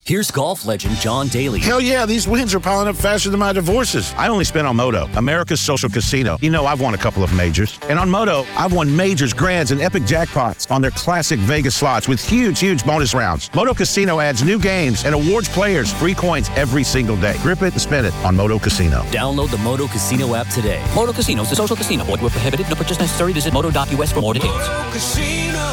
Here's golf legend John Daly. Hell yeah, these wins are piling up faster than my divorces. I only spent on Moto, America's social casino. You know, I've won a couple of majors. And on Moto, I've won majors, grands, and epic jackpots on their classic Vegas slots with huge bonus rounds. Moto Casino adds new games and awards players free coins every single day. Grip it and spin it on Moto Casino. Download the Moto Casino app today. Moto Casino is a social casino. Void where prohibited. No purchase necessary. Visit moto.us for more details. Moto Casino,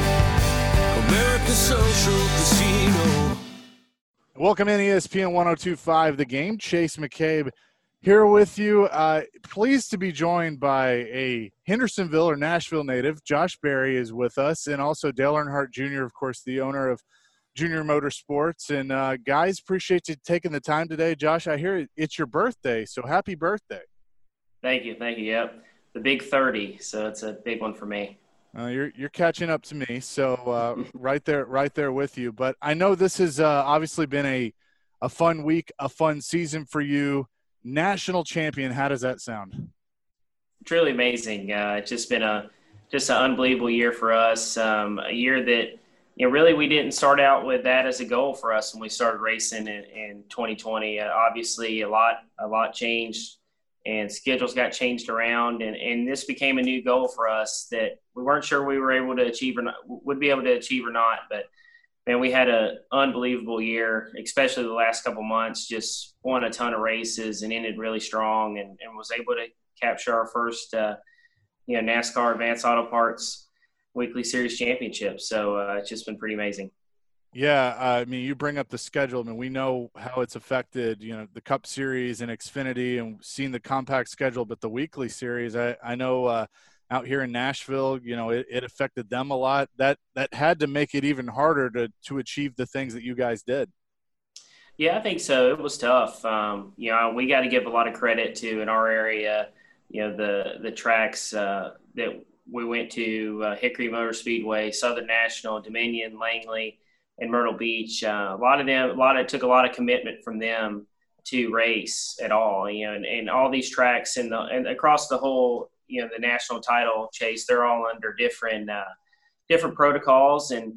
America's social casino. Welcome in ESPN 102.5 The Game. Chase McCabe here with you. Pleased to be joined by a Hendersonville or Nashville native. Josh Berry is with us, and also Dale Earnhardt Jr., of course, the owner of Junior Motorsports. And guys, appreciate you taking the time today. Josh, I hear it's your birthday, so happy birthday. Thank you. Yep, the big 30, so it's a big one for me. You're catching up to me, so right there with you. But I know this has obviously been a fun week, a fun season for you. National champion, how does that sound? It's really amazing. It's just been an unbelievable year for us. A year that really we didn't start out with that as a goal for us when we started racing in 2020. Obviously, a lot changed. And schedules got changed around, and this became a new goal for us that we weren't sure we were able to achieve or not, would be able to achieve or not. But man, we had an unbelievable year, especially the last couple months. Just won a ton of races and ended really strong, and was able to capture our first, NASCAR Advanced Auto Parts Weekly Series championship. So it's just been pretty amazing. Yeah, I mean, you bring up the schedule. I mean, we know how it's affected, the Cup Series and Xfinity, and seen the compact schedule, but the weekly series, I know out here in Nashville, it affected them a lot. That had to make it even harder to achieve the things that you guys did. Yeah, I think so. It was tough. We got to give a lot of credit to, in our area, the tracks that we went to, Hickory Motor Speedway, Southern National, Dominion, Langley, and Myrtle Beach. It took a lot of commitment from them to race at all, and all these tracks and across the whole, the national title chase, they're all under different protocols. And,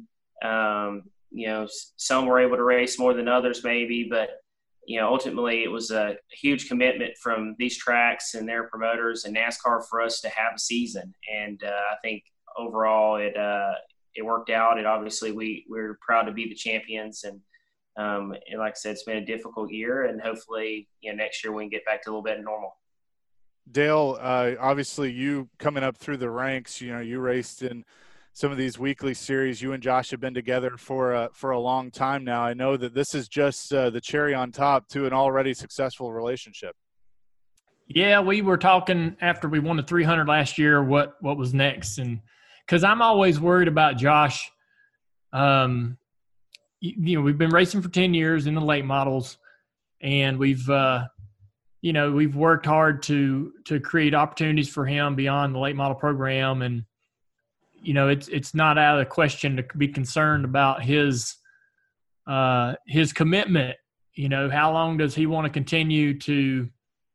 some were able to race more than others maybe, but, ultimately it was a huge commitment from these tracks and their promoters and NASCAR for us to have a season. And I think overall it worked out. And obviously we're proud to be the champions. And like I said, it's been a difficult year, and hopefully, next year we can get back to a little bit of normal. Dale, obviously you coming up through the ranks, you raced in some of these weekly series. You and Josh have been together for a long time now. I know that this is just the cherry on top to an already successful relationship. Yeah, we were talking after we won the 300 last year, what was next. And because I'm always worried about Josh. We've been racing for 10 years in the late models, and we've worked hard to create opportunities for him beyond the late model program. And, it's not out of the question to be concerned about his commitment. How long does he want to continue to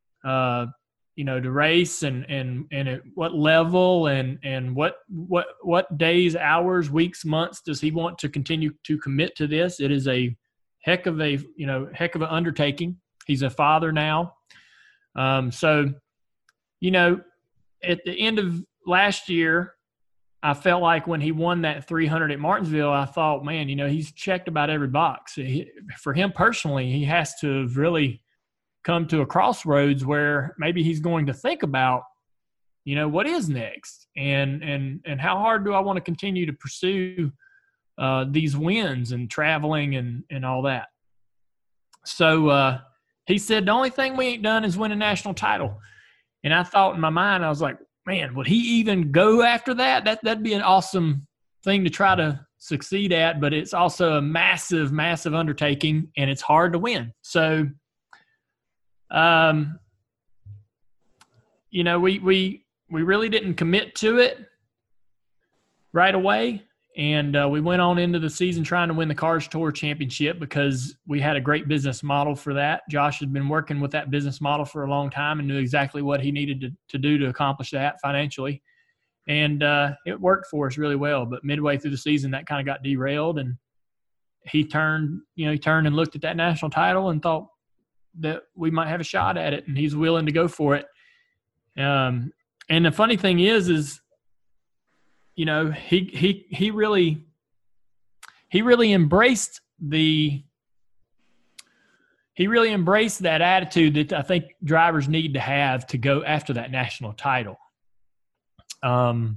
race and at what level and what days, hours, weeks, months does he want to continue to commit to this? It is a heck of an undertaking. He's a father now. So at the end of last year, I felt like when he won that 300 at Martinsville, I thought, man, he's checked about every box. For him personally, he has to have really come to a crossroads where maybe he's going to think about, what is next, and how hard do I want to continue to pursue these wins and traveling and all that. So he said, the only thing we ain't done is win a national title. And I thought in my mind, I was like, man, would he even go after that? That'd be an awesome thing to try to succeed at, but it's also a massive, massive undertaking, and it's hard to win. So, we really didn't commit to it right away. And we went on into the season trying to win the Cars Tour Championship because we had a great business model for that. Josh had been working with that business model for a long time and knew exactly what he needed to do to accomplish that financially. And it worked for us really well. But midway through the season, that kind of got derailed. And he turned and looked at that national title and thought that we might have a shot at it, and he's willing to go for it. And the funny thing is, you know, he really embraced that attitude that I think drivers need to have to go after that national title. And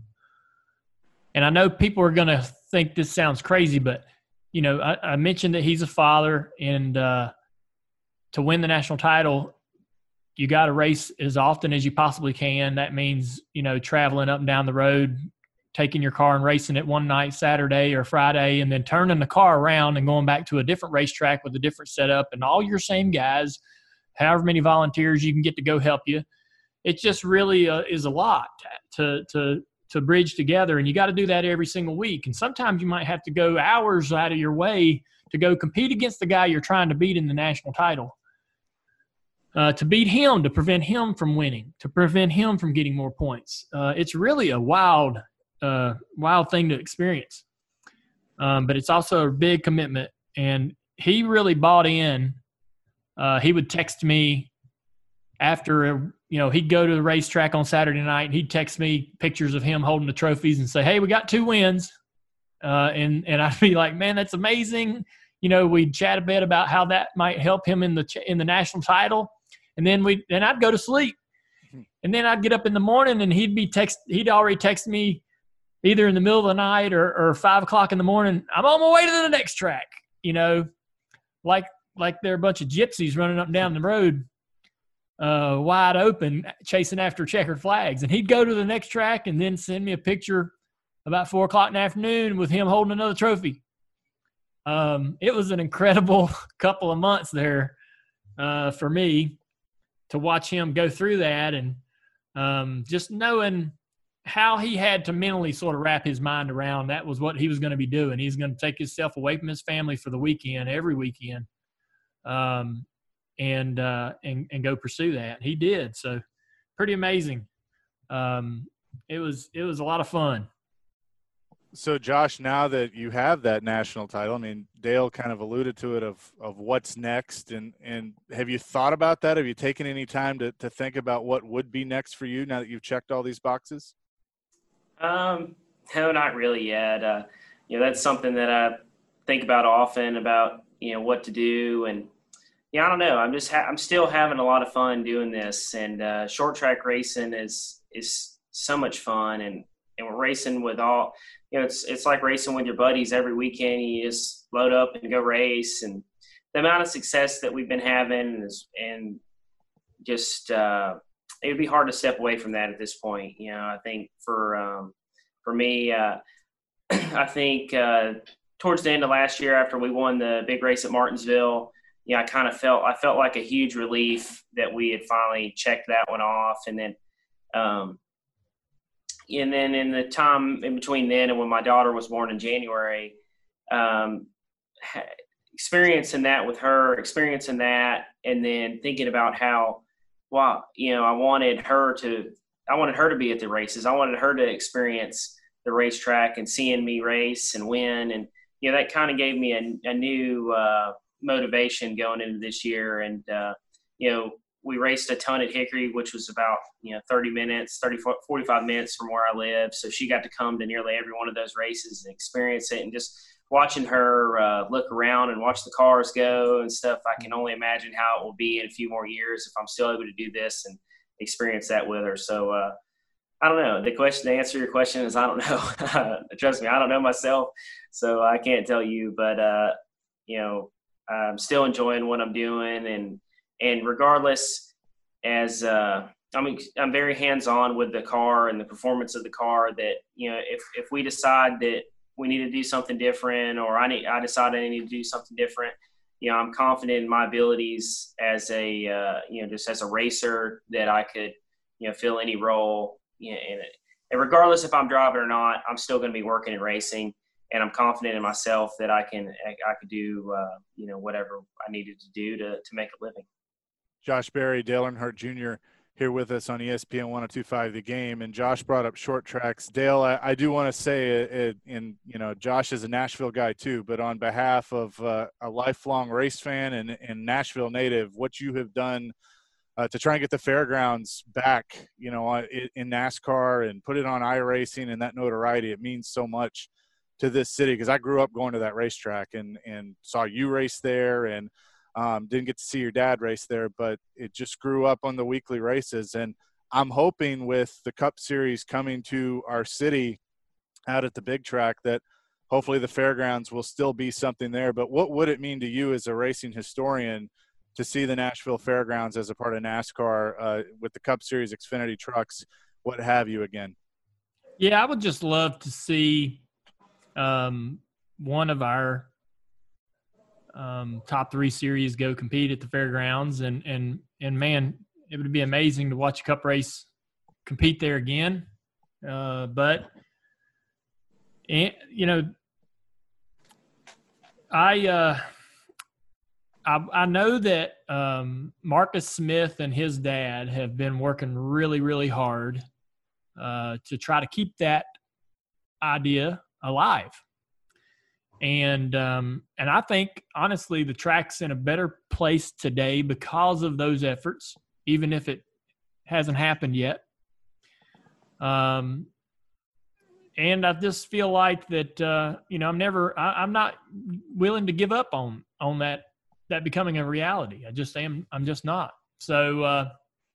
I know people are going to think this sounds crazy, but, you know, I mentioned that he's a father, and to win the national title, you got to race as often as you possibly can. That means, you know, traveling up and down the road, taking your car and racing it one night, Saturday or Friday, and then turning the car around and going back to a different racetrack with a different setup and all your same guys, however many volunteers you can get to go help you. It just really is a lot to bridge together, and you got to do that every single week. And sometimes you might have to go hours out of your way to go compete against the guy you're trying to beat in the national title, to beat him, to prevent him from winning, to prevent him from getting more points. It's really a wild thing to experience. But it's also a big commitment, and he really bought in. He would text me after, you know, he'd go to the racetrack on Saturday night, and he'd text me pictures of him holding the trophies and say, "Hey, we got 2 wins." And I'd be like, "Man, that's amazing." You know, we'd chat a bit about how that might help him in the national title. And then I'd go to sleep, and then I'd get up in the morning, and he'd already text me either in the middle of the night or 5 o'clock in the morning. "I'm on my way to the next track," you know, like they're a bunch of gypsies running up and down the road, wide open, chasing after checkered flags. And he'd go to the next track and then send me a picture about 4 o'clock in the afternoon with him holding another trophy. It was an incredible couple of months there for me to watch him go through that, and just knowing how he had to mentally sort of wrap his mind around that was what he was going to be doing. He's going to take himself away from his family for the weekend, every weekend, and go pursue that. He did. So pretty amazing. It was a lot of fun. So, Josh, now that you have that national title, I mean, Dale kind of alluded to it of what's next, and have you thought about that? Have you taken any time to think about what would be next for you now that you've checked all these boxes? No, not really yet. You know, that's something that I think about often, about, you know, what to do. And, yeah, I don't know. I'm still having a lot of fun doing this, and short track racing is so much fun, and we're racing with all, you know, it's like racing with your buddies every weekend. You just load up and go race, and the amount of success that we've been having and just it would be hard to step away from that at this point. You know, I think for me, I think towards the end of last year, after we won the big race at Martinsville, you know, I felt like a huge relief that we had finally checked that one off. And then in the time in between then and when my daughter was born in January, experiencing that with her, and then thinking about how, wow, you know, I wanted her to be at the races. I wanted her to experience the racetrack and seeing me race and win. And, you know, that kind of gave me a new motivation going into this year. And, you know, we raced a ton at Hickory, which was about, you know, 45 minutes from where I live. So she got to come to nearly every one of those races and experience it. And just watching her look around and watch the cars go and stuff, I can only imagine how it will be in a few more years if I'm still able to do this and experience that with her. So I don't know. The answer to your question is I don't know. Trust me, I don't know myself, so I can't tell you. But you know, I'm still enjoying what I'm doing, and regardless, as I'm very hands-on with the car and the performance of the car. That, you know, if we decide that we need to do something different, or I decide I need to do something different, you know, I'm confident in my abilities as a you know, just as a racer, that I could, you know, fill any role, you know, in it. And regardless if I'm driving or not, I'm still going to be working and racing, and I'm confident in myself that I could do you know, whatever I needed to do to make a living. Josh Berry, Dale Earnhardt Jr., here with us on ESPN 102.5 The Game. And Josh brought up short tracks. Dale, I do want to say, Josh is a Nashville guy too, but on behalf of a lifelong race fan and Nashville native, what you have done to try and get the fairgrounds back, in NASCAR and put it on iRacing and that notoriety, it means so much to this city, because I grew up going to that racetrack and saw you race there, and didn't get to see your dad race there, but it just grew up on the weekly races. And I'm hoping with the Cup Series coming to our city out at the big track that hopefully the fairgrounds will still be something there. But what would it mean to you as a racing historian to see the Nashville Fairgrounds as a part of NASCAR with the Cup Series, Xfinity trucks, what have you again? Yeah, I would just love to see one of our top 3 series go compete at the fairgrounds, and man, it would be amazing to watch a Cup race compete there again. But I know that Marcus Smith and his dad have been working really, really hard to try to keep that idea alive. And I think, honestly, the track's in a better place today because of those efforts, even if it hasn't happened yet. And I just feel like that, I'm not willing to give up on that becoming a reality. I'm just not. So,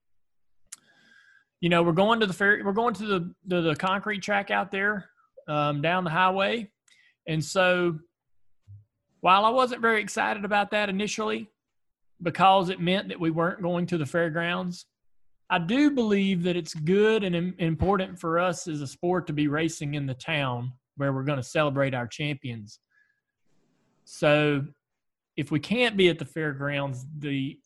we're going to the concrete track out there down the highway. And so while I wasn't very excited about that initially because it meant that we weren't going to the fairgrounds, I do believe that it's good and important for us as a sport to be racing in the town where we're going to celebrate our champions. So if we can't be at the fairgrounds, the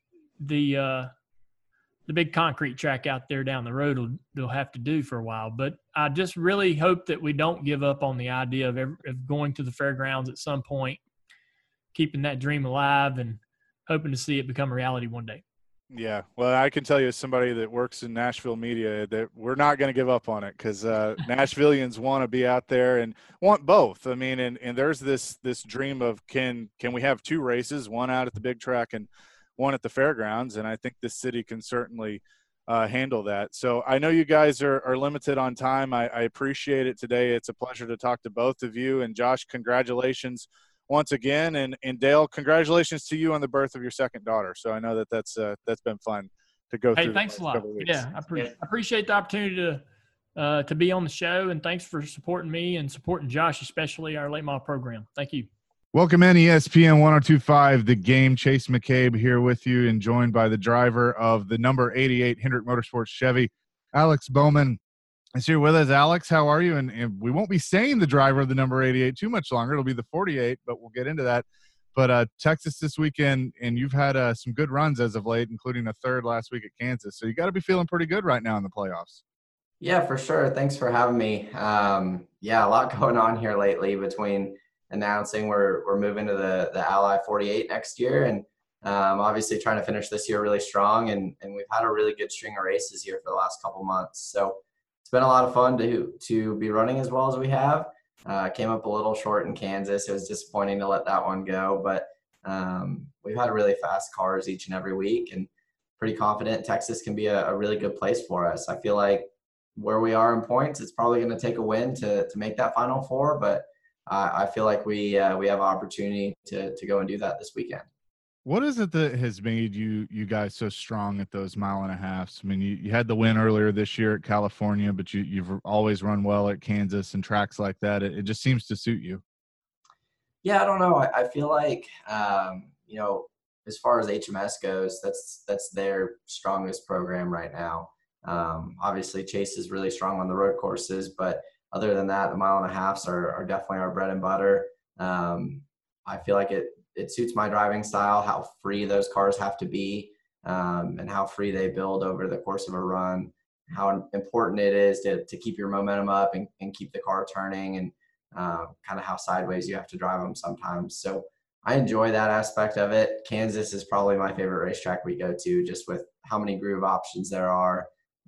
big concrete track out there down the road they'll have to do for a while. But I just really hope that we don't give up on the idea of going to the fairgrounds at some point, keeping that dream alive and hoping to see it become a reality one day. Yeah, well, I can tell you as somebody that works in Nashville media that we're not going to give up on it, because Nashvillians want to be out there and want both. I mean, and there's this dream of can we have 2 races, one out at the big track and one at the fairgrounds, and I think this city can certainly handle that. So I know you guys are limited on time. I appreciate it today. It's a pleasure to talk to both of you. And Josh, congratulations once again. And Dale, congratulations to you on the birth of your second daughter. So I know that's been fun to go through. Hey, thanks a lot. Yeah, I appreciate the opportunity to be on the show, and thanks for supporting me and supporting Josh, especially our late model program. Thank you. Welcome in ESPN 102.5 The Game. Chase McCabe here with you, and joined by the driver of the number 88 Hendrick Motorsports Chevy, Alex Bowman, is here with us. Alex, how are you? And we won't be saying the driver of the number 88 too much longer. It'll be the 48, but we'll get into that. But Texas this weekend, and you've had some good runs as of late, including a third last week at Kansas. So you got to be feeling pretty good right now in the playoffs. Yeah, for sure. Thanks for having me. A lot going on here lately between announcing we're moving to the Ally 48 next year, and obviously trying to finish this year really strong, and we've had a really good string of races here for the last couple months. So it's been a lot of fun to be running as well as we have. Came up a little short in Kansas. It was disappointing to let that one go, but we've had really fast cars each and every week, and pretty confident Texas can be a really good place for us. I feel like where we are in points, it's probably going to take a win to make that Final Four, but I feel like we have opportunity to go and do that this weekend. What is it that has made you guys so strong at those 1.5 miles? I mean, you had the win earlier this year at California, but you've always run well at Kansas and tracks like that. It just seems to suit you. Yeah, I don't know. I feel like, as far as HMS goes, that's their strongest program right now. Obviously, Chase is really strong on the road courses, but other than that, the 1.5 miles are definitely our bread and butter. I feel like it suits my driving style, how free those cars have to be, and how free they build over the course of a run, how important it is to keep your momentum up and keep the car turning, and kind of how sideways you have to drive them sometimes. So I enjoy that aspect of it. Kansas is probably my favorite racetrack we go to, just with how many groove options there are.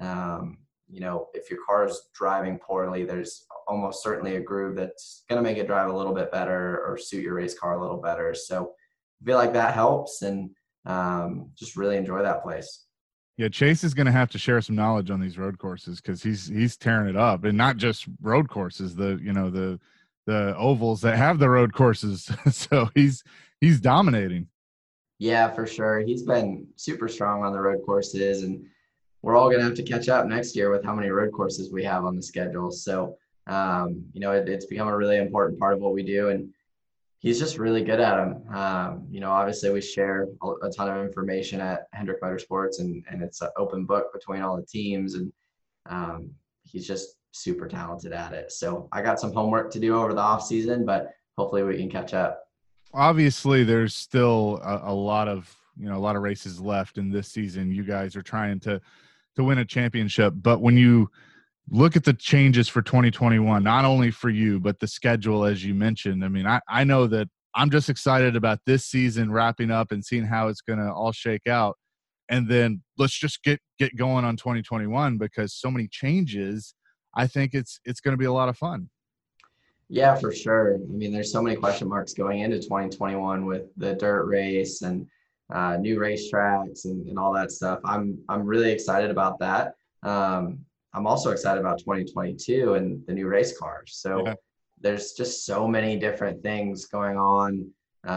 If your car is driving poorly, there's almost certainly a groove that's going to make it drive a little bit better or suit your race car a little better. So I feel like that helps, and just really enjoy that place. Yeah, Chase is going to have to share some knowledge on these road courses, because he's tearing it up, and not just road courses, the ovals that have the road courses. So he's dominating. Yeah, for sure. He's been super strong on the road courses, and we're all going to have to catch up next year with how many road courses we have on the schedule. So, it's become a really important part of what we do, and he's just really good at them. Obviously we share a ton of information at Hendrick Motorsports, and it's an open book between all the teams, and he's just super talented at it. So I got some homework to do over the off season, but hopefully we can catch up. Obviously there's still a lot of races left in this season. You guys are trying to win a championship, but when you look at the changes for 2021, not only for you, but the schedule, as you mentioned, I mean, I know that I'm just excited about this season wrapping up and seeing how it's going to all shake out. And then let's just get going on 2021, because so many changes. I think it's going to be a lot of fun. Yeah, for sure. I mean, there's so many question marks going into 2021 with the dirt race and new racetracks and all that stuff. I'm really excited about that. I'm also excited about 2022 and the new race cars. So there's just so many different things going on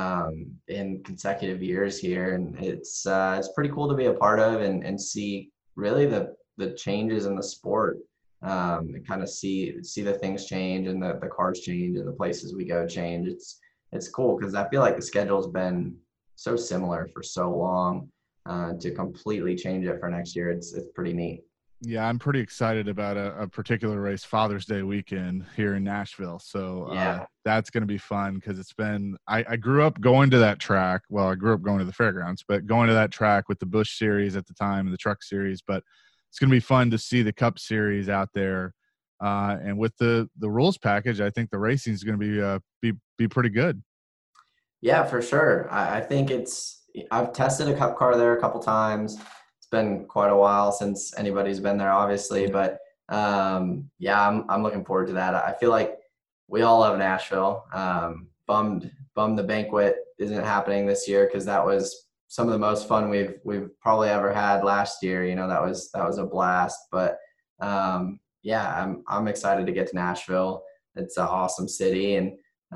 in consecutive years here, and it's pretty cool to be a part of and see really the changes in the sport, and kind of see the things change and the cars change and the places we go change. It's cool, because I feel like the schedule's been so similar for so long. To completely change it for next year, it's pretty neat. Yeah, I'm pretty excited about a particular race, Father's Day weekend here in Nashville. So that's going to be fun, because it's been – I grew up going to that track. Well, I grew up going to the fairgrounds, but going to that track with the Busch Series at the time and the Truck Series. But it's going to be fun to see the Cup Series out there. And with the rules package, I think the racing is going to be pretty good. Yeah, for sure. I think I've tested a Cup car there a couple times. Been quite a while since anybody's been there, obviously, but I'm looking forward to that. I feel like we all love Nashville. Bummed the banquet isn't happening this year, because that was some of the most fun we've probably ever had last year. That was a blast. But I'm excited to get to Nashville. It's an awesome city, and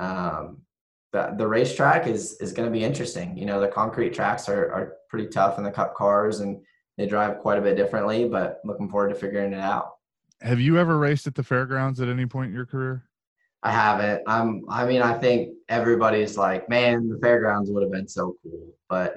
the racetrack is going to be interesting. The concrete tracks are pretty tough in the Cup cars, and they drive quite a bit differently, but looking forward to figuring it out. Have you ever raced at the fairgrounds at any point in your career? I haven't. I think everybody's like, man, the fairgrounds would have been so cool. But,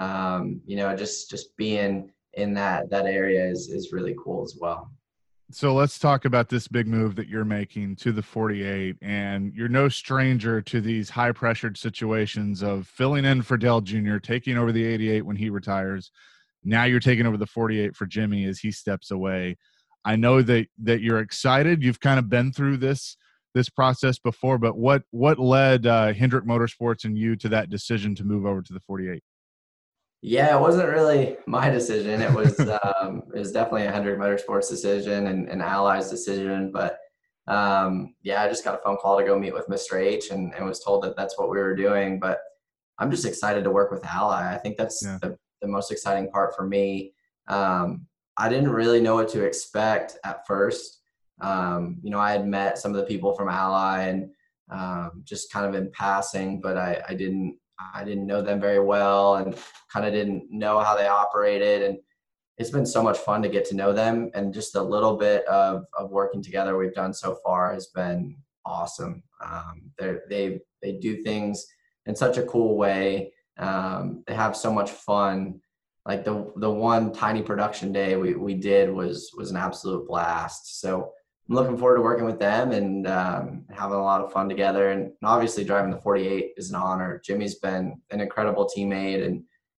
just being in that area is really cool as well. So let's talk about this big move that you're making to the 48, and you're no stranger to these high pressured situations of filling in for Dale Jr., taking over the 88 when he retires. Now you're taking over the 48 for Jimmy as he steps away. I know that you're excited. You've kind of been through this process before, but what led Hendrick Motorsports and you to that decision to move over to the 48? Yeah, it wasn't really my decision. It was definitely a Hendrick Motorsports decision and Ally's decision. But I just got a phone call to go meet with Mr. H and was told that that's what we were doing. But I'm just excited to work with Ally. I think that's the most exciting part for me. I didn't really know what to expect at first. I had met some of the people from Ally and just kind of in passing, but I didn't know them very well and kind of didn't know how they operated. And it's been so much fun to get to know them, and just a little bit of working together we've done so far has been awesome. They do things in such a cool way. They have so much fun. Like the one tiny production day we did was an absolute blast. So I'm looking forward to working with them and having a lot of fun together. And obviously driving the 48 is an honor. Jimmy's been an incredible teammate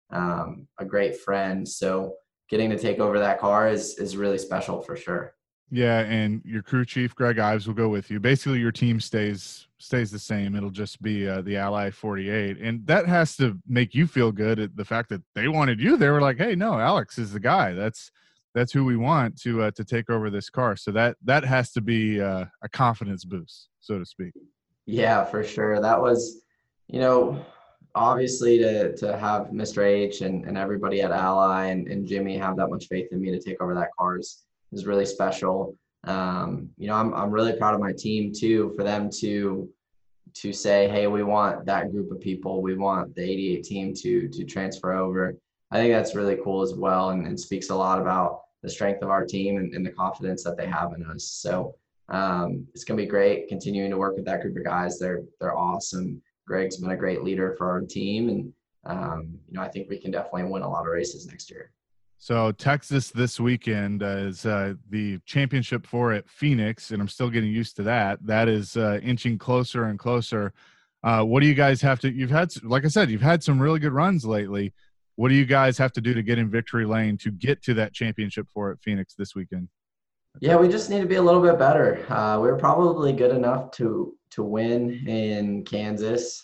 and a great friend. So getting to take over that car is really special for sure. Yeah, and your crew chief, Greg Ives, will go with you. Basically, your team stays the same. It'll just be the Ally 48. And that has to make you feel good at the fact that they wanted you. They were like, hey, no, Alex is the guy. That's who we want to take over this car. So that has to be a confidence boost, so to speak. Yeah, for sure. That was, obviously to have Mr. H and everybody at Ally and Jimmy have that much faith in me to take over that car is really special. I'm really proud of my team too, for them to say, hey, we want that group of people. We want the 88 team to transfer over. I think that's really cool as well, and speaks a lot about the strength of our team and the confidence that they have in us. So it's going to be great continuing to work with that group of guys. They're awesome. Greg's been a great leader for our team, and I think we can definitely win a lot of races next year. So Texas this weekend is the championship for at Phoenix, and I'm still getting used to that. That is inching closer and closer. What do you guys have to – you've had some really good runs lately. What do you guys have to do to get in victory lane to get to that championship for at Phoenix this weekend? Yeah, we just need to be a little bit better. We're probably good enough to win in Kansas.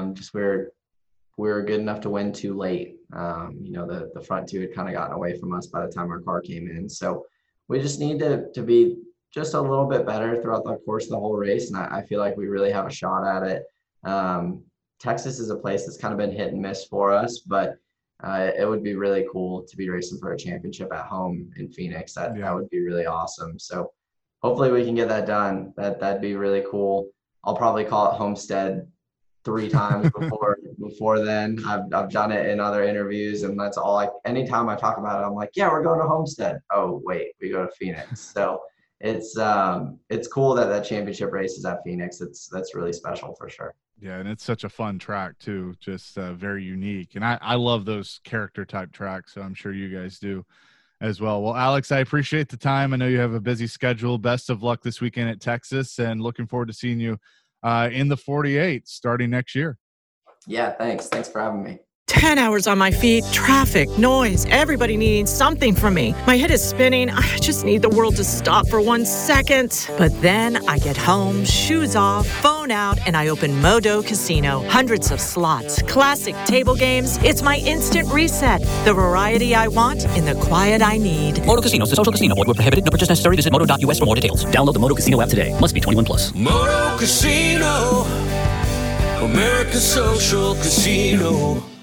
We were good enough to win too late. The front two had kind of gotten away from us by the time our car came in. So we just need to be just a little bit better throughout the course of the whole race. And I feel like we really have a shot at it. Texas is a place that's kind of been hit and miss for us, but it would be really cool to be racing for a championship at home in Phoenix. That would be really awesome. So hopefully we can get that done. That'd be really cool. I'll probably call it Homestead 3 times before then. I've done it in other interviews, and that's all anytime I talk about it, I'm like, yeah, we're going to Homestead. Oh, wait, we go to Phoenix. So it's cool that championship race is at Phoenix. That's really special for sure. Yeah, and it's such a fun track too, just very unique. And I love those character type tracks, so I'm sure you guys do as well. Well, Alex, I appreciate the time. I know you have a busy schedule. Best of luck this weekend at Texas, and looking forward to seeing you in the 48 starting next year. Yeah, thanks. Thanks for having me. 10 hours on my feet, traffic, noise, everybody needing something from me. My head is spinning. I just need the world to stop for 1 second. But then I get home, shoes off, phone out, and I open Modo Casino. Hundreds of slots, classic table games. It's my instant reset. The variety I want in the quiet I need. Moto Casino is a social casino. Void where prohibited. No purchase necessary. Visit moto.us for more details. Download the Moto Casino app today. Must be 21 plus. Moto Casino, America's social casino.